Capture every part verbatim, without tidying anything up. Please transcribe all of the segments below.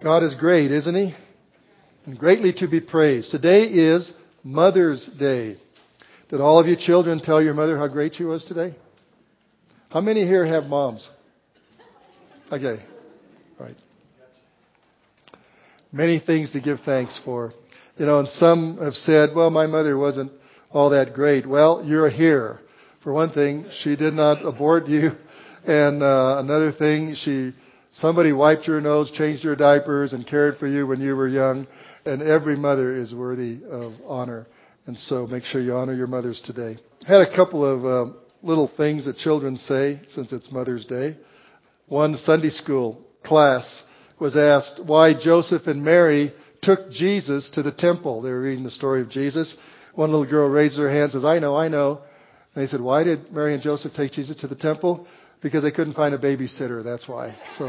God is great, isn't He? And greatly to be praised. Today is Mother's Day. Did all of you children tell your mother how great she was today? How many here have moms? Okay. Right. Many things to give thanks for. You know, and some have said, well, my mother wasn't all that great. Well, you're here. For one thing, she did not abort you. And uh, another thing, she somebody wiped your nose, changed your diapers, and cared for you when you were young. And every mother is worthy of honor. And so make sure you honor your mothers today. I had a couple of uh, little things that children say since it's Mother's Day. One Sunday school class was asked why Joseph and Mary took Jesus to the temple. They were reading the story of Jesus. One little girl raised her hand and says, I know, I know. And they said, why did Mary and Joseph take Jesus to the temple? Because they couldn't find a babysitter, that's why. So,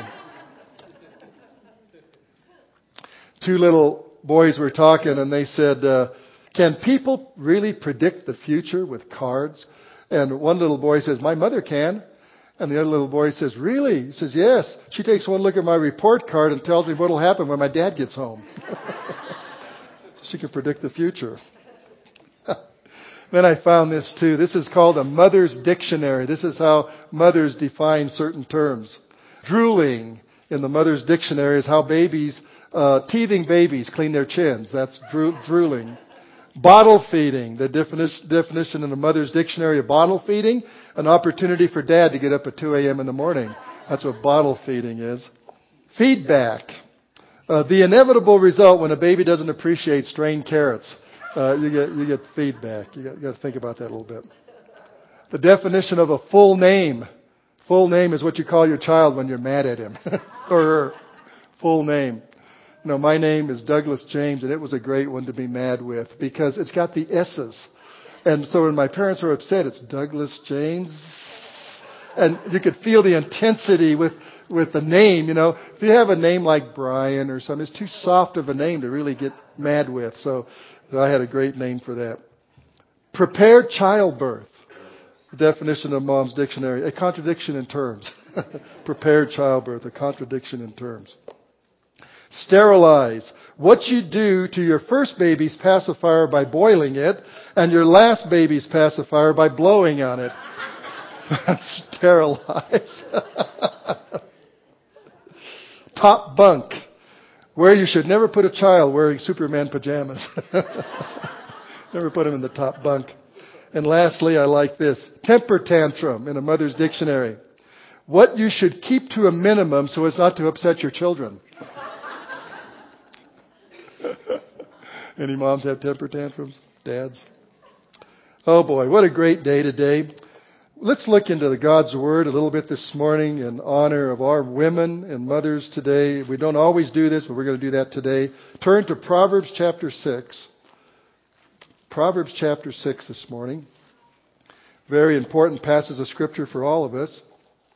two little boys were talking and they said, uh, can people really predict the future with cards? And one little boy says, my mother can. And the other little boy says, really? He says, yes. She takes one look at my report card and tells me what will happen when my dad gets home. She can predict the future. Then I found this too. This is called a Mother's Dictionary. This is how mothers define certain terms. Drooling in the Mother's Dictionary is how babies, uh, teething babies clean their chins. That's dro- drooling. Bottle feeding, the definition, definition in the Mother's Dictionary of bottle feeding, an opportunity for dad to get up at two a.m. in the morning. That's what bottle feeding is. Feedback, uh, the inevitable result when a baby doesn't appreciate strained carrots. Uh, you get you get feedback. You got, you got to think about that a little bit. The definition of a full name. Full name is what you call your child when you're mad at him or her. Full name. You know, my name is Douglas James, and it was a great one to be mad with because it's got the S's. And so when my parents were upset, it's Douglas James. And you could feel the intensity with, with the name, you know. If you have a name like Brian or something, it's too soft of a name to really get mad with. So, so I had a great name for that. Prepared childbirth. The definition of Mom's Dictionary. A contradiction in terms. Prepared childbirth. A contradiction in terms. Sterilize. What you do to your first baby's pacifier by boiling it and your last baby's pacifier by blowing on it. Sterilize. Top bunk. Where you should never put a child wearing Superman pajamas. Never put him in the top bunk. And lastly, I like this. Temper tantrum in a Mother's Dictionary. What you should keep to a minimum so as not to upset your children. Any moms have temper tantrums? Dads? Oh boy, what a great day today. Let's look into the God's Word a little bit this morning in honor of our women and mothers today. We don't always do this, but we're going to do that today. Turn to Proverbs chapter six. Proverbs chapter six this morning. Very important passage of Scripture for all of us.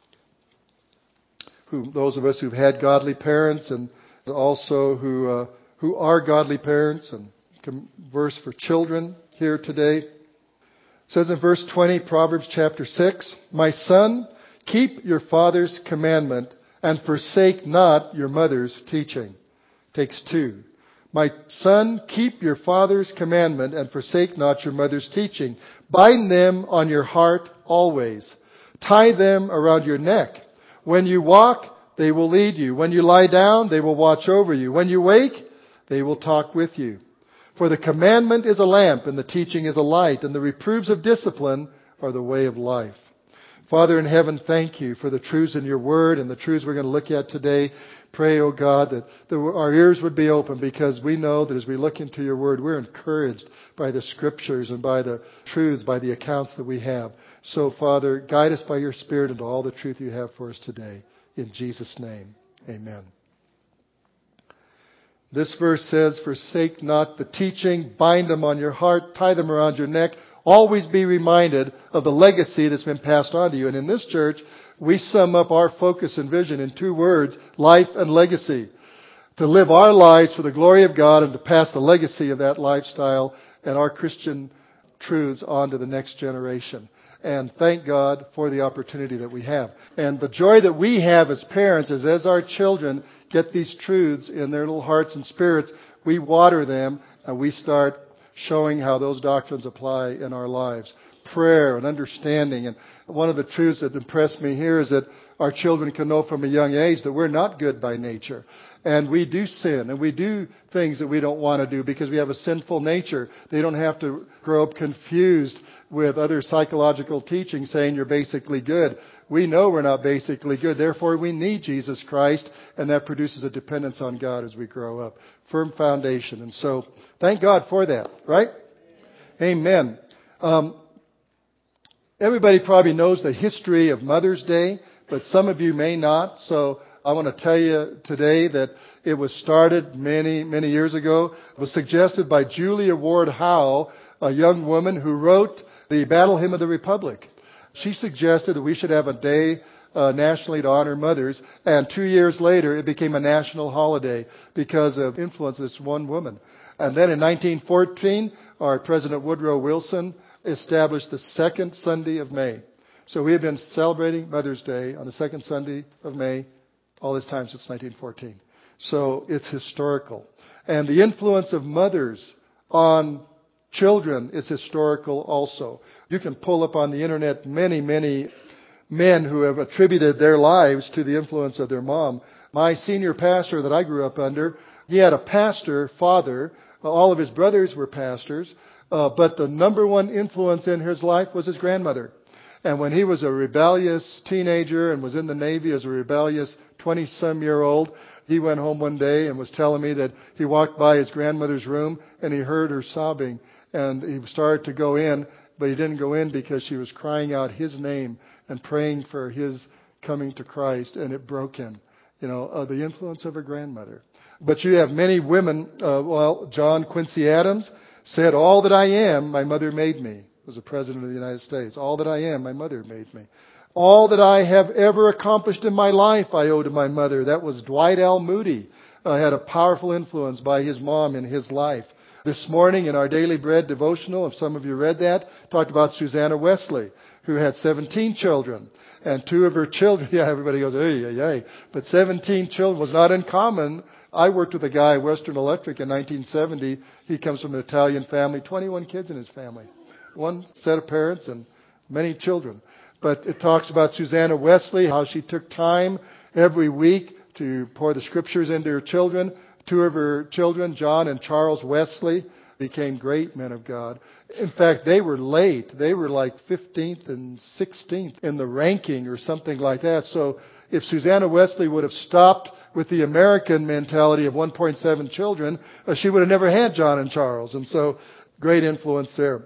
Who, those of us who've had godly parents and also who uh, who are godly parents, and verse for children here today. It says in verse twenty, Proverbs chapter six, my son, keep your father's commandment and forsake not your mother's teaching. Takes two. My son, keep your father's commandment and forsake not your mother's teaching. Bind them on your heart always. Tie them around your neck. When you walk, they will lead you. When you lie down, they will watch over you. When you wake, they will talk with you. For the commandment is a lamp, and the teaching is a light, and the reproofs of discipline are the way of life. Father in heaven, thank you for the truths in your word and the truths we're going to look at today. Pray, O God, that the, our ears would be open, because we know that as we look into your word, we're encouraged by the scriptures and by the truths, by the accounts that we have. So, Father, guide us by your Spirit into all the truth you have for us today. In Jesus' name, amen. This verse says, forsake not the teaching, bind them on your heart, tie them around your neck. Always be reminded of the legacy that's been passed on to you. And in this church, we sum up our focus and vision in two words, life and legacy. To live our lives for the glory of God and to pass the legacy of that lifestyle and our Christian truths on to the next generation. And thank God for the opportunity that we have. And the joy that we have as parents is as our children get these truths in their little hearts and spirits, we water them and we start showing how those doctrines apply in our lives. Prayer and understanding. And one of the truths that impressed me here is that our children can know from a young age that we're not good by nature. And we do sin and we do things that we don't want to do because we have a sinful nature. They don't have to grow up confused with other psychological teaching saying you're basically good. We know we're not basically good. Therefore, we need Jesus Christ, and that produces a dependence on God as we grow up. Firm foundation. And so, thank God for that, right? Amen. Um, everybody probably knows the history of Mother's Day, but some of you may not. So, I want to tell you today that it was started many, many years ago. It was suggested by Julia Ward Howe, a young woman who wrote the Battle Hymn of the Republic. She suggested that we should have a day uh, nationally to honor mothers, and two years later it became a national holiday because of influence of this one woman. And then in nineteen fourteen, our President Woodrow Wilson established the second Sunday of May. So we have been celebrating Mother's Day on the second Sunday of May all this time since nineteen fourteen. So it's historical. And the influence of mothers on children is historical also. You can pull up on the internet many, many men who have attributed their lives to the influence of their mom. My senior pastor that I grew up under, he had a pastor father. All of his brothers were pastors. Uh, but the number one influence in his life was his grandmother. And when he was a rebellious teenager and was in the Navy as a rebellious twenty-some-year-old, he went home one day and was telling me that he walked by his grandmother's room and he heard her sobbing. And he started to go in, but he didn't go in because she was crying out his name and praying for his coming to Christ, and it broke him. You know, uh, the influence of a grandmother. But you have many women. Uh, well, John Quincy Adams said, "All that I am, my mother made me." Was the President of the United States. "All that I am, my mother made me." "All that I have ever accomplished in my life, I owe to my mother." That was Dwight L. Moody. Uh, had a powerful influence by his mom in his life. This morning in our Daily Bread devotional, if some of you read that, talked about Susanna Wesley, who had seventeen children. And two of her children, yeah, everybody goes, hey, hey, hey. But seventeen children was not uncommon. I worked with a guy at Western Electric in nineteen seventy. He comes from an Italian family, twenty-one kids in his family. One set of parents and many children. But it talks about Susanna Wesley, how she took time every week to pour the scriptures into her children. Two of her children, John and Charles Wesley, became great men of God. In fact, they were late. They were like fifteenth and sixteenth in the ranking or something like that. So if Susanna Wesley would have stopped with the American mentality of one point seven children, uh, she would have never had John and Charles. And so great influence there.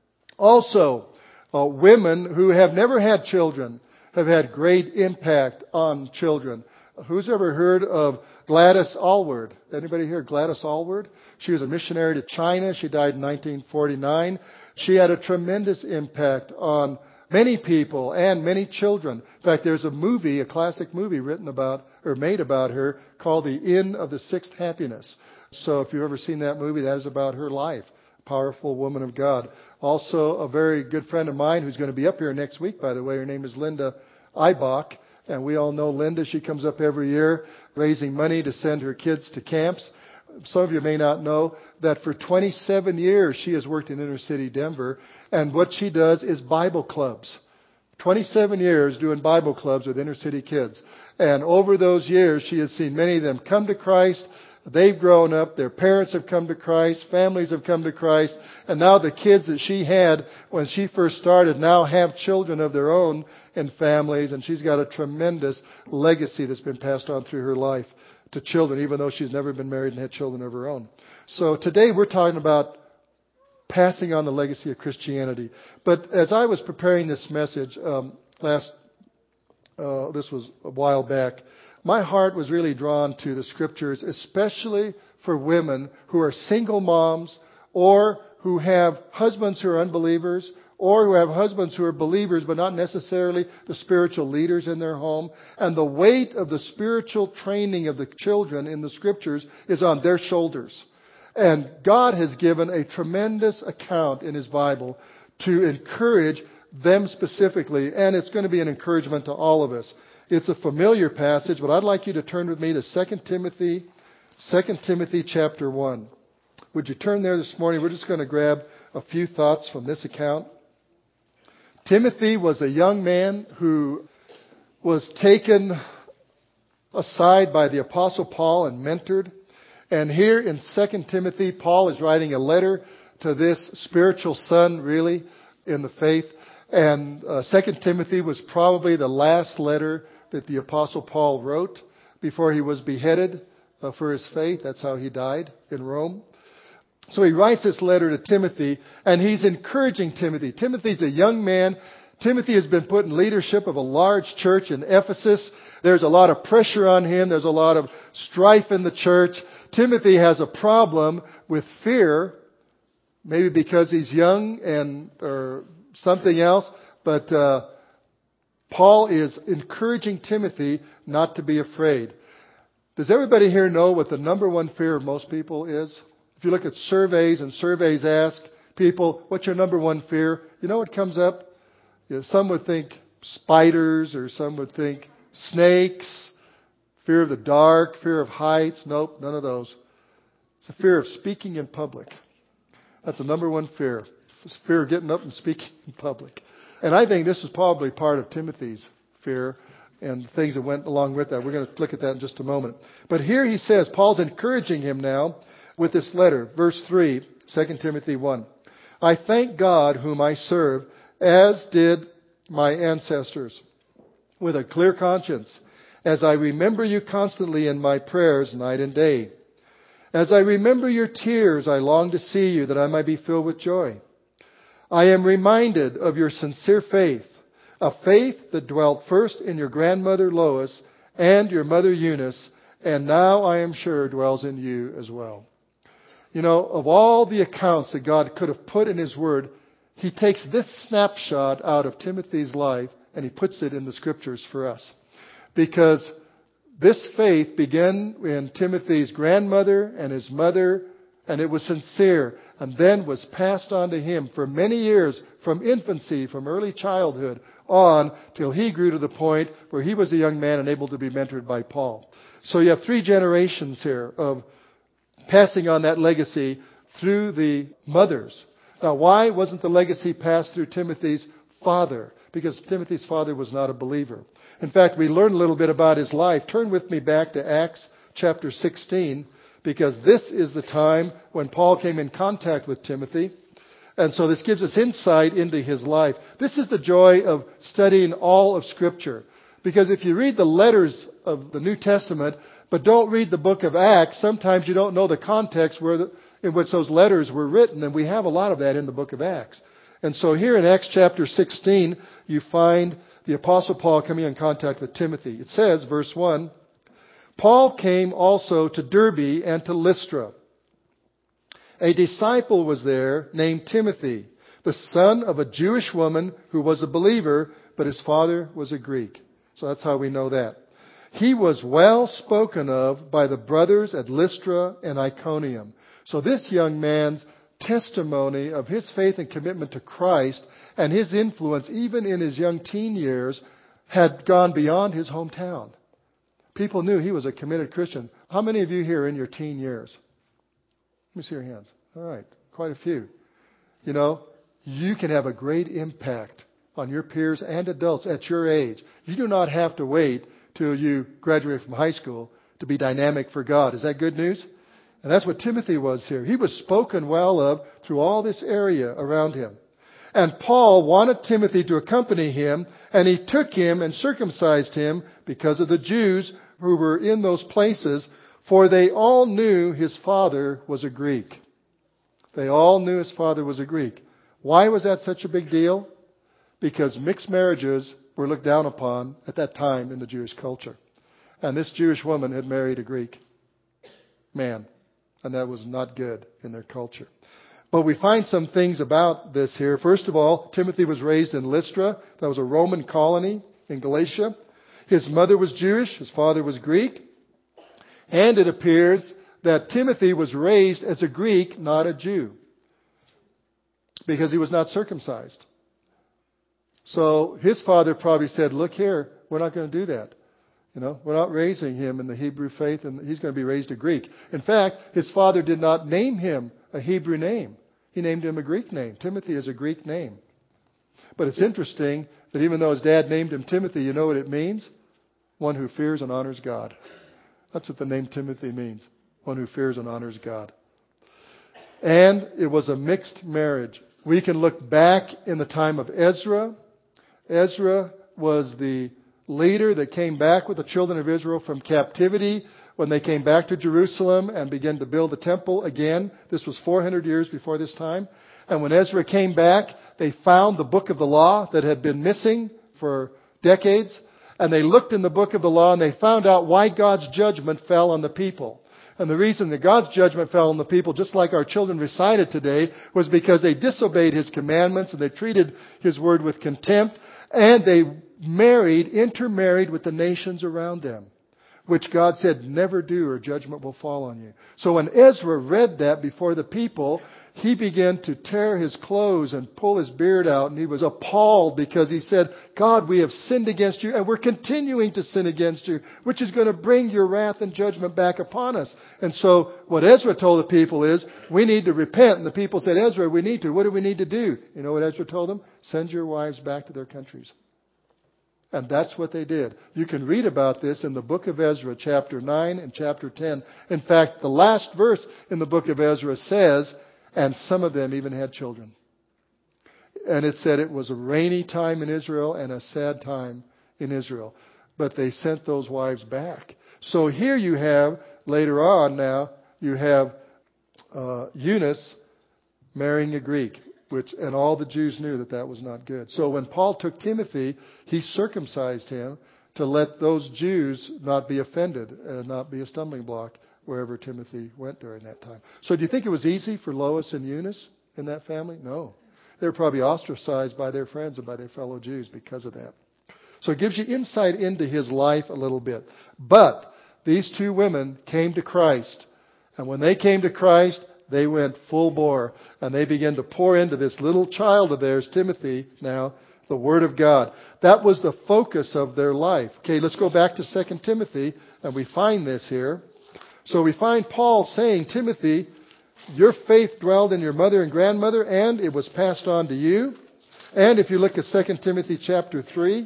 Also, uh, women who have never had children have had great impact on children. Who's ever heard of Gladys Aylward? Anybody here? Gladys Aylward? She was a missionary to China. She died in nineteen forty-nine. She had a tremendous impact on many people and many children. In fact, there's a movie, a classic movie written about or made about her called The Inn of the Sixth Happiness. So if you've ever seen that movie, that is about her life. Powerful woman of God. Also, a very good friend of mine who's going to be up here next week, by the way. Her name is Linda Eibach. And we all know Linda. She comes up every year raising money to send her kids to camps. Some of you may not know that for twenty-seven years she has worked in inner city Denver. And what she does is Bible clubs. twenty-seven years doing Bible clubs with inner city kids. And over those years she has seen many of them come to Christ. They've grown up. Their parents have come to Christ. Families have come to Christ. And now the kids that she had when she first started now have children of their own and families. And she's got a tremendous legacy that's been passed on through her life to children, even though she's never been married and had children of her own. So today we're talking about passing on the legacy of Christianity. But as I was preparing this message um, last, uh, this was a while back, my heart was really drawn to the scriptures, especially for women who are single moms or who have husbands who are unbelievers or who have husbands who are believers but not necessarily the spiritual leaders in their home. And the weight of the spiritual training of the children in the scriptures is on their shoulders. And God has given a tremendous account in His Bible to encourage them specifically, and it's going to be an encouragement to all of us. It's a familiar passage, but I'd like you to turn with me to Second Timothy, Second Timothy chapter one. Would you turn there this morning? We're just going to grab a few thoughts from this account. Timothy was a young man who was taken aside by the Apostle Paul and mentored. And here in Second Timothy, Paul is writing a letter to this spiritual son, really, in the faith. And uh, Second Timothy was probably the last letter that the Apostle Paul wrote before he was beheaded uh, for his faith. That's how he died in Rome. So he writes this letter to Timothy, and he's encouraging Timothy. Timothy's a young man. Timothy has been put in leadership of a large church in Ephesus. There's a lot of pressure on him. There's a lot of strife in the church. Timothy has a problem with fear, maybe because he's young and or something else. But uh, Paul is encouraging Timothy not to be afraid. Does everybody here know what the number one fear of most people is? If you look at surveys and surveys ask people, what's your number one fear? You know what comes up? You know, some would think spiders, or some would think snakes, fear of the dark, fear of heights. Nope, none of those. It's a fear of speaking in public. That's the number one fear. It's fear of getting up and speaking in public. And I think this is probably part of Timothy's fear and things that went along with that. We're going to look at that in just a moment. But here he says, Paul's encouraging him now with this letter. Verse three, Second Timothy one. I thank God whom I serve, as did my ancestors, with a clear conscience, as I remember you constantly in my prayers night and day. As I remember your tears, I long to see you, that I might be filled with joy. I am reminded of your sincere faith, a faith that dwelt first in your grandmother Lois and your mother Eunice, and now I am sure dwells in you as well. You know, of all the accounts that God could have put in His Word, He takes this snapshot out of Timothy's life and He puts it in the Scriptures for us. Because this faith began in Timothy's grandmother and his mother, and it was sincere, and then was passed on to him for many years, from infancy, from early childhood, on till he grew to the point where he was a young man and able to be mentored by Paul. So you have three generations here of passing on that legacy through the mothers. Now, why wasn't the legacy passed through Timothy's father? Because Timothy's father was not a believer. In fact, we learn a little bit about his life. Turn with me back to Acts chapter sixteen, because this is the time when Paul came in contact with Timothy. And so this gives us insight into his life. This is the joy of studying all of Scripture. Because if you read the letters of the New Testament, but don't read the book of Acts, sometimes you don't know the context where the, in which those letters were written. And we have a lot of that in the book of Acts. And so here in Acts chapter sixteen, you find the Apostle Paul coming in contact with Timothy. It says, verse one, Paul came also to Derbe and to Lystra. A disciple was there named Timothy, the son of a Jewish woman who was a believer, but his father was a Greek. So that's how we know that. He was well spoken of by the brothers at Lystra and Iconium. So this young man's testimony of his faith and commitment to Christ and his influence, even in his young teen years, had gone beyond his hometown. People knew he was a committed Christian. How many of you here are in your teen years? Let me see your hands. All right, quite a few. You know, you can have a great impact on your peers and adults at your age. You do not have to wait till you graduate from high school to be dynamic for God. Is that good news? And that's what Timothy was here. He was spoken well of through all this area around him. And Paul wanted Timothy to accompany him, and he took him and circumcised him because of the Jews who were in those places, for they all knew his father was a Greek. They all knew his father was a Greek. Why was that such a big deal? Because mixed marriages were looked down upon at that time in the Jewish culture. And this Jewish woman had married a Greek man, and that was not good in their culture. But we find some things about this here. First of all, Timothy was raised in Lystra. That was a Roman colony in Galatia. His mother was Jewish. His father was Greek. And it appears that Timothy was raised as a Greek, not a Jew, because he was not circumcised. So his father probably said, look here, we're not going to do that. You know, we're not raising him in the Hebrew faith, and he's going to be raised a Greek. In fact, his father did not name him a Hebrew name. He named him a Greek name. Timothy is a Greek name. But it's interesting that even though his dad named him Timothy, you know what it means? One who fears and honors God. That's what the name Timothy means. One who fears and honors God. And it was a mixed marriage. We can look back in the time of Ezra. Ezra was the leader that came back with the children of Israel from captivity when they came back to Jerusalem and began to build the temple again. This was four hundred years before this time. And when Ezra came back, they found the book of the law that had been missing for decades. And they looked in the book of the law and they found out why God's judgment fell on the people. And the reason that God's judgment fell on the people, just like our children recited today, was because they disobeyed His commandments and they treated His word with contempt. And they married, intermarried with the nations around them, which God said, never do or judgment will fall on you. So when Ezra read that before the people, he began to tear his clothes and pull his beard out, and he was appalled because he said, God, we have sinned against you, and we're continuing to sin against you, which is going to bring your wrath and judgment back upon us. And so what Ezra told the people is, we need to repent. And the people said, Ezra, we need to. What do we need to do? You know what Ezra told them? Send your wives back to their countries. And that's what they did. You can read about this in the book of Ezra, chapter nine and chapter ten. In fact, the last verse in the book of Ezra says, and some of them even had children. And it said it was a rainy time in Israel and a sad time in Israel. But they sent those wives back. So here you have, later on now, you have uh, Eunice marrying a Greek. Which, and all the Jews knew that that was not good. So when Paul took Timothy, he circumcised him to let those Jews not be offended and not be a stumbling block wherever Timothy went during that time. So do you think it was easy for Lois and Eunice in that family? No. They were probably ostracized by their friends and by their fellow Jews because of that. So it gives you insight into his life a little bit. But these two women came to Christ. And when they came to Christ, they went full bore, and they began to pour into this little child of theirs, Timothy, now, the Word of God. That was the focus of their life. Okay, let's go back to Second Timothy, and we find this here. So we find Paul saying, Timothy, your faith dwelled in your mother and grandmother, and it was passed on to you. And if you look at Second Timothy chapter three,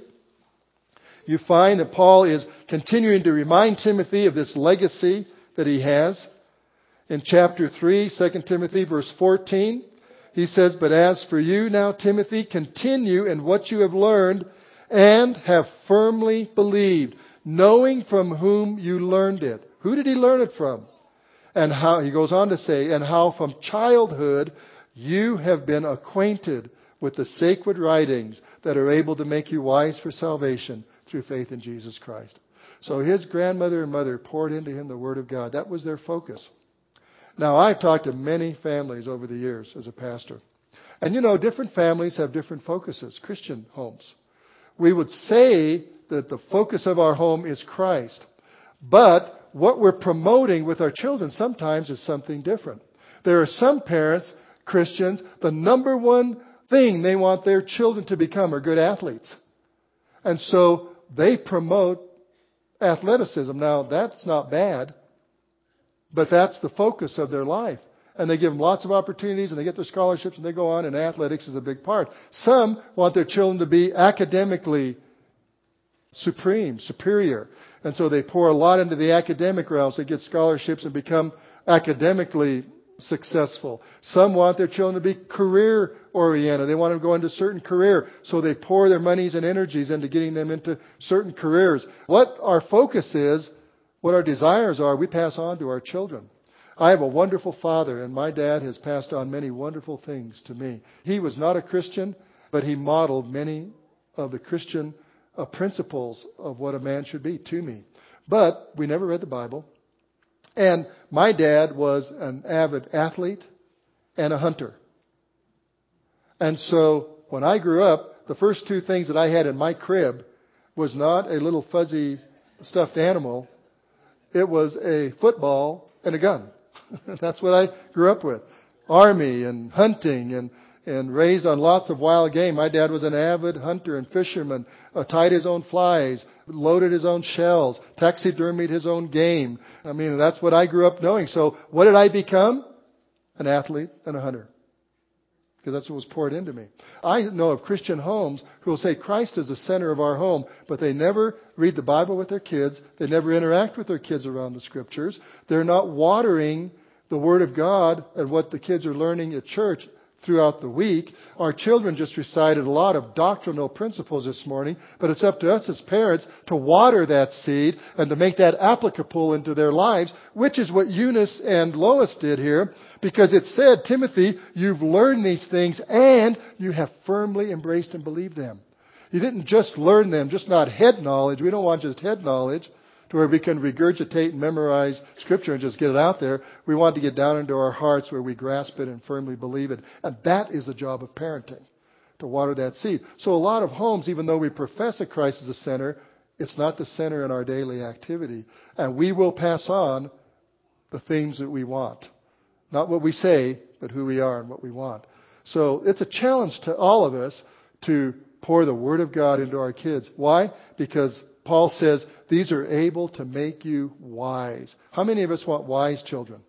you find that Paul is continuing to remind Timothy of this legacy that he has. In chapter three, Second Timothy verse fourteen, he says, but as for you now, Timothy, continue in what you have learned and have firmly believed, knowing from whom you learned it. Who did he learn it from? And how, he goes on to say, and how from childhood you have been acquainted with the sacred writings that are able to make you wise for salvation through faith in Jesus Christ. So his grandmother and mother poured into him the Word of God. That was their focus. Now, I've talked to many families over the years as a pastor. And you know, different families have different focuses, Christian homes. We would say that the focus of our home is Christ. But what we're promoting with our children sometimes is something different. There are some parents, Christians, the number one thing they want their children to become are good athletes. And so they promote athleticism. Now, that's not bad. But that's the focus of their life. And they give them lots of opportunities and they get their scholarships and they go on, and athletics is a big part. Some want their children to be academically supreme, superior. And so they pour a lot into the academic realms. They get scholarships and become academically successful. Some want their children to be career oriented. They want them to go into a certain career. So they pour their monies and energies into getting them into certain careers. What our focus is, what our desires are, we pass on to our children. I have a wonderful father, and my dad has passed on many wonderful things to me. He was not a Christian, but he modeled many of the Christian uh, principles of what a man should be to me. But we never read the Bible. And my dad was an avid athlete and a hunter. And so when I grew up, the first two things that I had in my crib was not a little fuzzy stuffed animal. It was a football and a gun. That's what I grew up with. Army and hunting and, and raised on lots of wild game. My dad was an avid hunter and fisherman, uh, tied his own flies, loaded his own shells, taxidermied his own game. I mean, that's what I grew up knowing. So what did I become? An athlete and a hunter. Because that's what was poured into me. I know of Christian homes who will say Christ is the center of our home, but they never read the Bible with their kids. They never interact with their kids around the Scriptures. They're not watering the Word of God and what the kids are learning at church throughout the week. Our children just recited a lot of doctrinal principles this morning, but it's up to us as parents to water that seed and to make that applicable into their lives, which is what Eunice and Lois did here, because it said, Timothy, you've learned these things and you have firmly embraced and believed them. You didn't just learn them, just not head knowledge. We don't want just head knowledge to where we can regurgitate and memorize Scripture and just get it out there. We want to get down into our hearts where we grasp it and firmly believe it. And that is the job of parenting, to water that seed. So a lot of homes, even though we profess that Christ is the center, it's not the center in our daily activity. And we will pass on the things that we want. Not what we say, but who we are and what we want. So it's a challenge to all of us to pour the Word of God into our kids. Why? Because Paul says, these are able to make you wise. How many of us want wise children?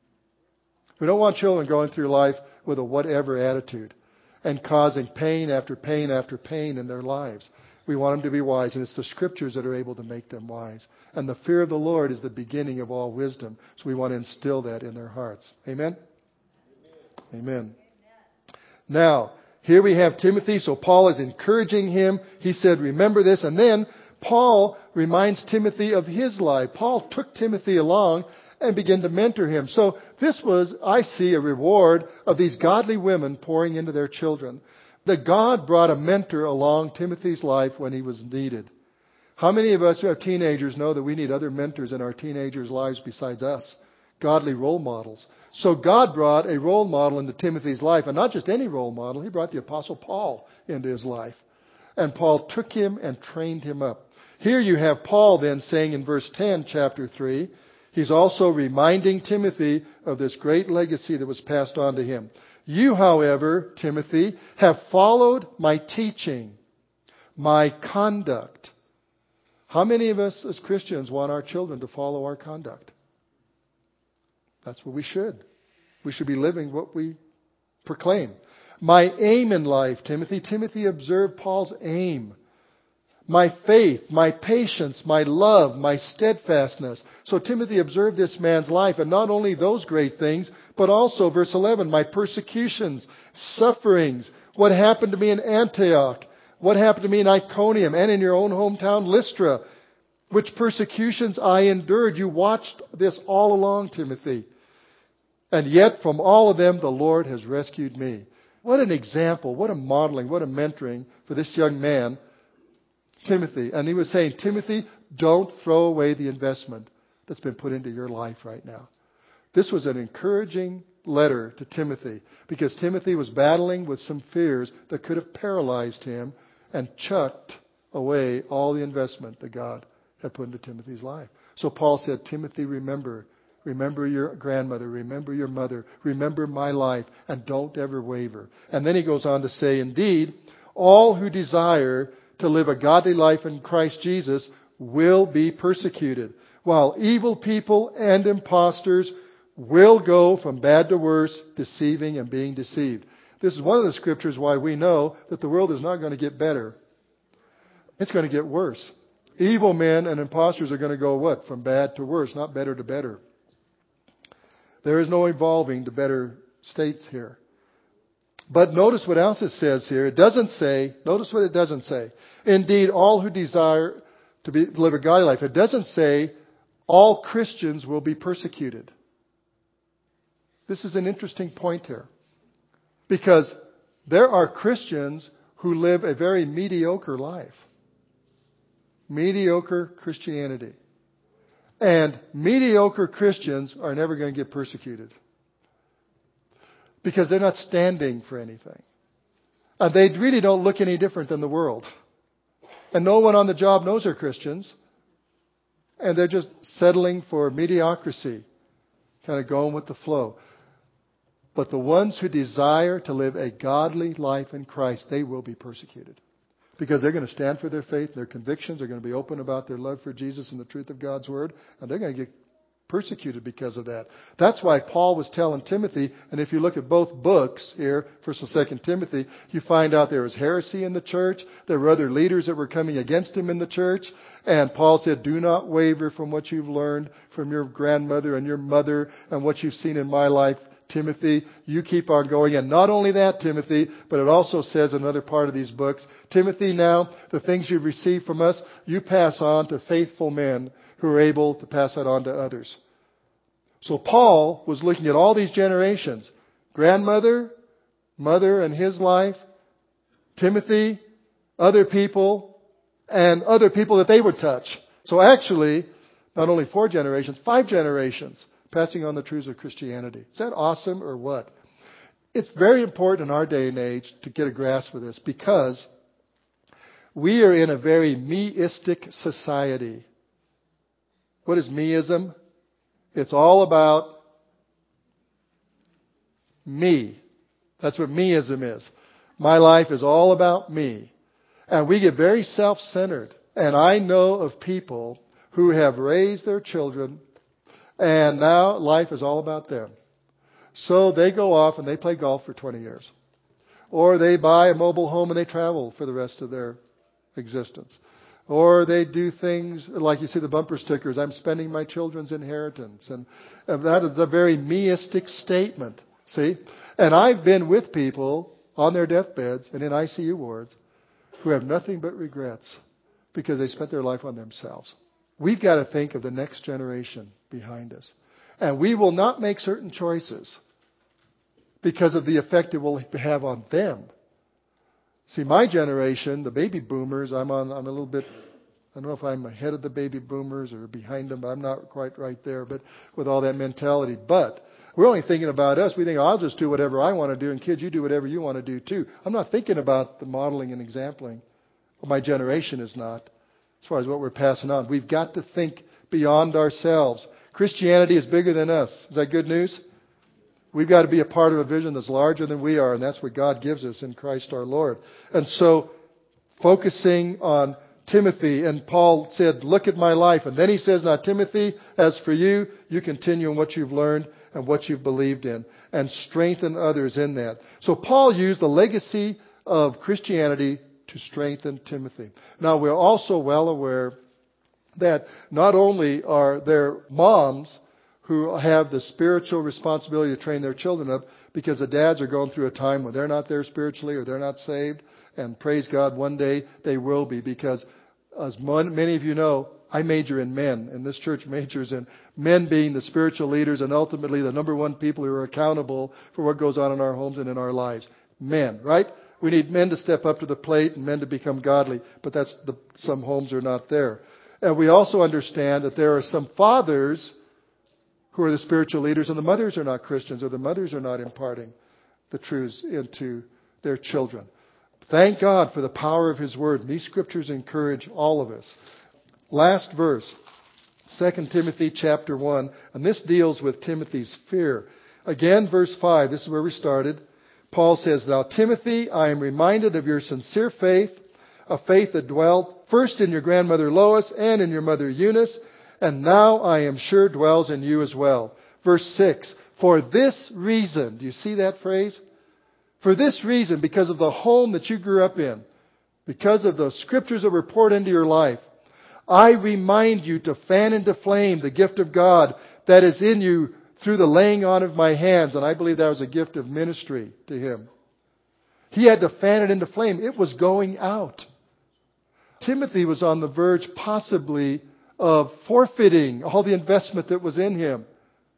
We don't want children going through life with a whatever attitude and causing pain after pain after pain in their lives. We want them to be wise, and it's the Scriptures that are able to make them wise. And the fear of the Lord is the beginning of all wisdom. So we want to instill that in their hearts. Amen? Amen. Amen. Now, here we have Timothy. So Paul is encouraging him. He said, remember this. And then Paul reminds Timothy of his life. Paul took Timothy along and began to mentor him. So this was, I see, a reward of these godly women pouring into their children. That God brought a mentor along Timothy's life when he was needed. How many of us who have teenagers know that we need other mentors in our teenagers' lives besides us? Godly role models. So God brought a role model into Timothy's life, and not just any role model. He brought the Apostle Paul into his life. And Paul took him and trained him up. Here you have Paul then saying in verse ten, chapter three, he's also reminding Timothy of this great legacy that was passed on to him. You, however, Timothy, have followed my teaching, my conduct. How many of us as Christians want our children to follow our conduct? That's what we should. We should be living what we proclaim. My aim in life, Timothy. Timothy observed Paul's aim. My faith, my patience, my love, my steadfastness. So Timothy observed this man's life, and not only those great things, but also, verse eleven, my persecutions, sufferings, what happened to me in Antioch, what happened to me in Iconium, and in your own hometown, Lystra, which persecutions I endured. You watched this all along, Timothy. And yet from all of them, the Lord has rescued me. What an example, what a modeling, what a mentoring for this young man, Timothy. And he was saying, Timothy, don't throw away the investment that's been put into your life right now. This was an encouraging letter to Timothy because Timothy was battling with some fears that could have paralyzed him and chucked away all the investment that God had put into Timothy's life. So Paul said, Timothy, remember, remember your grandmother, remember your mother, remember my life, and don't ever waver. And then he goes on to say, indeed, all who desire to live a godly life in Christ Jesus will be persecuted, while evil people and impostors will go from bad to worse, deceiving and being deceived. This is one of the scriptures why we know that the world is not going to get better. It's going to get worse. Evil men and impostors are going to go what? From bad to worse, not better to better. There is no evolving to better states here. But notice what else it says here. It doesn't say, notice what it doesn't say. Indeed, all who desire to, be, to live a godly life. It doesn't say all Christians will be persecuted. This is an interesting point here. Because there are Christians who live a very mediocre life. Mediocre Christianity. And mediocre Christians are never going to get persecuted. Because they're not standing for anything. And they really don't look any different than the world. And no one on the job knows they're Christians. And they're just settling for mediocrity. Kind of going with the flow. But the ones who desire to live a godly life in Christ, they will be persecuted. Because they're going to stand for their faith, their convictions, they're going to be open about their love for Jesus and the truth of God's Word, and they're going to get persecuted because of that. That's why Paul was telling Timothy, and if you look at both books here, First and Second Timothy, you find out there was heresy in the church. There were other leaders that were coming against him in the church. And Paul said, do not waver from what you've learned from your grandmother and your mother and what you've seen in my life. Timothy, you keep on going. And not only that, Timothy, but it also says in another part of these books, Timothy, now, the things you've received from us, you pass on to faithful men who are able to pass that on to others. So Paul was looking at all these generations. Grandmother, mother and his life, Timothy, other people, and other people that they would touch. So actually, not only four generations, five generations passing on the truths of Christianity. Is that awesome or what? It's very important in our day and age to get a grasp of this because we are in a very meistic society. What is meism? It's all about me. That's what meism is. My life is all about me. And we get very self-centered. And I know of people who have raised their children and now life is all about them. So they go off and they play golf for twenty years. Or they buy a mobile home and they travel for the rest of their existence. Or they do things like you see the bumper stickers, I'm spending my children's inheritance. And that is a very meistic statement. See? And I've been with people on their deathbeds and in I C U wards who have nothing but regrets because they spent their life on themselves. We've got to think of the next generation behind us. And we will not make certain choices because of the effect it will have on them. See, my generation, the baby boomers, I'm on, I'm a little bit, I don't know if I'm ahead of the baby boomers or behind them, but I'm not quite right there, but with all that mentality. But we're only thinking about us. We think, oh, I'll just do whatever I want to do, and kids, you do whatever you want to do too. I'm not thinking about the modeling and exampling. Well, my generation is not, as far as what we're passing on. We've got to think beyond ourselves. Christianity is bigger than us. Is that good news? We've got to be a part of a vision that's larger than we are, and that's what God gives us in Christ our Lord. And so, focusing on Timothy, and Paul said, look at my life. And then he says, now Timothy, as for you, you continue in what you've learned and what you've believed in, and strengthen others in that. So Paul used the legacy of Christianity to strengthen Timothy. Now, we're also well aware that not only are there moms who have the spiritual responsibility to train their children up because the dads are going through a time when they're not there spiritually or they're not saved. And praise God, one day they will be, because as many of you know, I major in men, and this church majors in men being the spiritual leaders and ultimately the number one people who are accountable for what goes on in our homes and in our lives. Men, right? We need men to step up to the plate and men to become godly, but that's the, some homes are not there. And we also understand that there are some fathers who are the spiritual leaders, and the mothers are not Christians, or the mothers are not imparting the truths into their children. Thank God for the power of His Word. And these scriptures encourage all of us. Last verse, Second Timothy chapter one, and this deals with Timothy's fear. Again, verse five, this is where we started. Paul says, now Timothy, I am reminded of your sincere faith, a faith that dwelt first in your grandmother Lois and in your mother Eunice, and now I am sure dwells in you as well. Verse six, for this reason, do you see that phrase? For this reason, because of the home that you grew up in, because of the scriptures that were poured into your life, I remind you to fan into flame the gift of God that is in you through the laying on of my hands. And I believe that was a gift of ministry to him. He had to fan it into flame. It was going out. Timothy was on the verge possibly of forfeiting all the investment that was in him.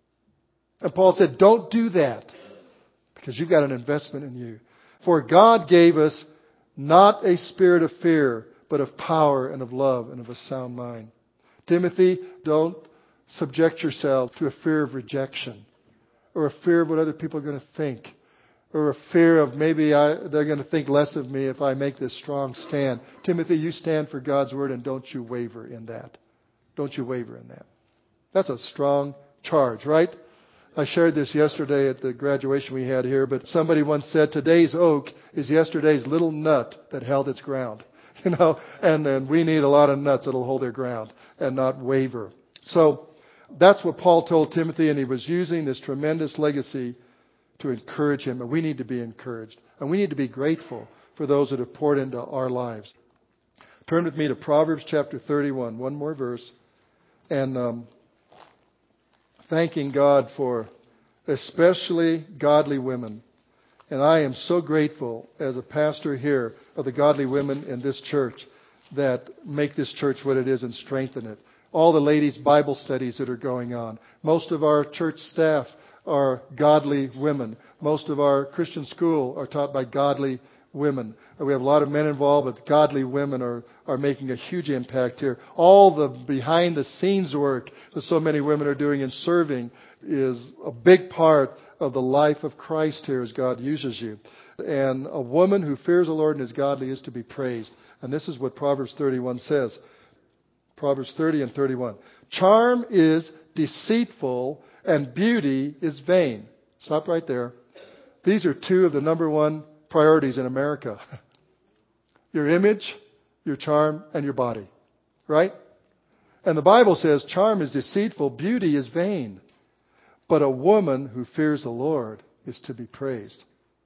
And Paul said, don't do that, because you've got an investment in you. For God gave us not a spirit of fear, but of power and of love and of a sound mind. Timothy, don't subject yourself to a fear of rejection, or a fear of what other people are going to think, or a fear of maybe I, they're going to think less of me if I make this strong stand. Timothy, you stand for God's Word, and don't you waver in that. Don't you waver in that. That's a strong charge, right? I shared this yesterday at the graduation we had here, but somebody once said, today's oak is yesterday's little nut that held its ground. You know, and then we need a lot of nuts that'll hold their ground and not waver. So that's what Paul told Timothy, and he was using this tremendous legacy to encourage him. And we need to be encouraged. And we need to be grateful for those that have poured into our lives. Turn with me to Proverbs chapter thirty-one, one more verse. And um, thanking God for especially godly women. And I am so grateful as a pastor here of the godly women in this church that make this church what it is and strengthen it. All the ladies' Bible studies that are going on. Most of our church staff are godly women. Most of our Christian school are taught by godly women. We have a lot of men involved, but godly women are, are making a huge impact here. All the behind-the-scenes work that so many women are doing in serving is a big part of the life of Christ here as God uses you. And a woman who fears the Lord and is godly is to be praised. And this is what Proverbs thirty-one says. Proverbs thirty and thirty-one. Charm is deceitful and beauty is vain. Stop right there. These are two of the number one priorities in America. Your image, your charm, and your body. Right? And the Bible says charm is deceitful, beauty is vain. But a woman who fears the Lord is to be praised.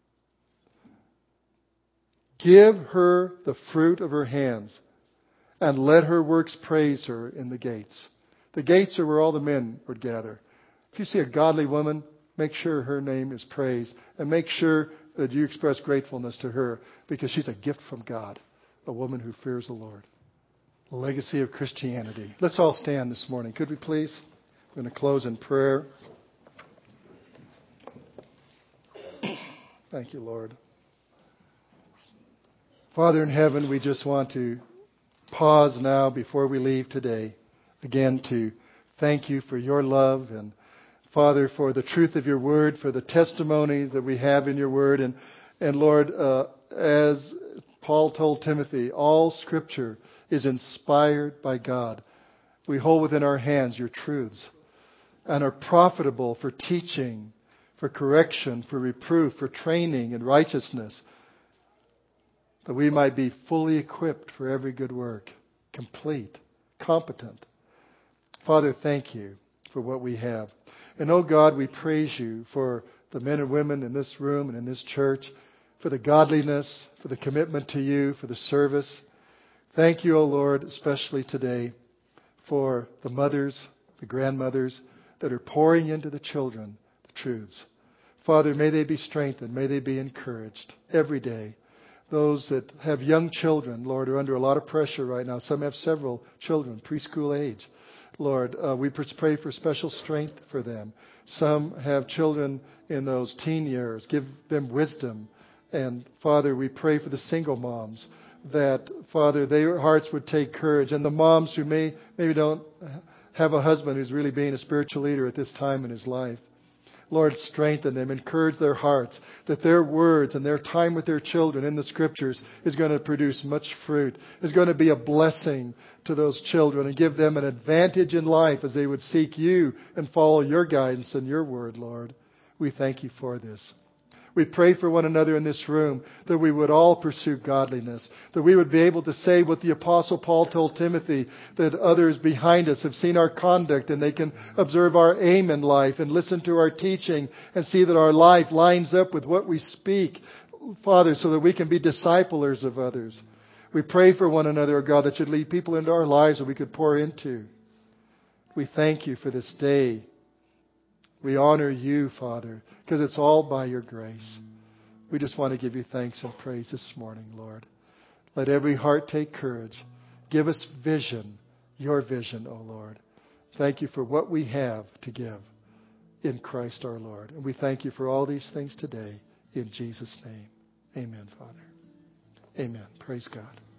Give her the fruit of her hands, and let her works praise her in the gates. The gates are where all the men would gather. If you see a godly woman, make sure her name is praised, and make sure that you express gratefulness to her, because she's a gift from God, a woman who fears the Lord. The legacy of Christianity. Let's all stand this morning. Could we please? I'm going to close in prayer. Thank you, Lord. Father in heaven, we just want to pause now before we leave today, again to thank you for your love and, Father, for the truth of your word, for the testimonies that we have in your word. And, and Lord, uh, as Paul told Timothy, all Scripture is inspired by God. We hold within our hands your truths and are profitable for teaching, for correction, for reproof, for training in righteousness, that we might be fully equipped for every good work, complete, competent. Father, thank you for what we have. And oh God, we praise you for the men and women in this room and in this church, for the godliness, for the commitment to you, for the service. Thank you, O Lord, especially today for the mothers, the grandmothers that are pouring into the children the truths. Father, may they be strengthened. May they be encouraged every day. Those that have young children, Lord, are under a lot of pressure right now. Some have several children, preschool age. Lord, uh, we pray for special strength for them. Some have children in those teen years. Give them wisdom. And Father, we pray for the single moms that, Father, their hearts would take courage. And the moms who may maybe don't have a husband who's really being a spiritual leader at this time in his life. Lord, strengthen them, encourage their hearts, that their words and their time with their children in the Scriptures is going to produce much fruit, is going to be a blessing to those children and give them an advantage in life as they would seek you and follow your guidance and your word, Lord. We thank you for this. We pray for one another in this room that we would all pursue godliness, that we would be able to say what the Apostle Paul told Timothy, that others behind us have seen our conduct and they can observe our aim in life and listen to our teaching and see that our life lines up with what we speak, Father, so that we can be disciplers of others. We pray for one another, O God, that you'd lead people into our lives that we could pour into. We thank you for this day. We honor you, Father, because it's all by your grace. We just want to give you thanks and praise this morning, Lord. Let every heart take courage. Give us vision, your vision, O Lord. Thank you for what we have to give in Christ our Lord. And we thank you for all these things today in Jesus' name. Amen, Father. Amen. Praise God.